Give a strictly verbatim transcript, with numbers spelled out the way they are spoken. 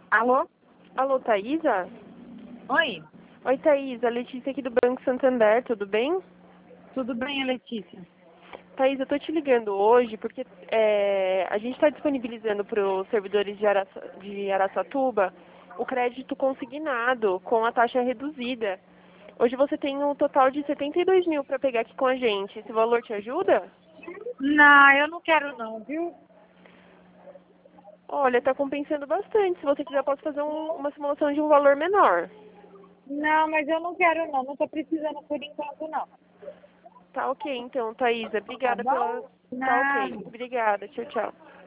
Alô? Alô, Thaisa? Oi, Oi, Thaisa. Letícia aqui do Banco Santander, tudo bem? tudo bem, Letícia? Thaisa, eu tô te ligando hoje porque é, a gente está disponibilizando para os servidores de, Araça, de Araçatuba o crédito consignado com a taxa reduzida. Hoje você tem um total de setenta e dois mil para pegar aqui com a gente. Esse valor te ajuda? Não, eu não quero não, viu? Olha, tá compensando bastante. Se você quiser, eu posso fazer um- uma simulação de um valor menor. Não, mas eu não quero não, não tô precisando por enquanto não. Tá ok, então, Thaisa. Tá Obrigada pela... bom? Tá ok. Nada. Obrigada. Tchau, tchau.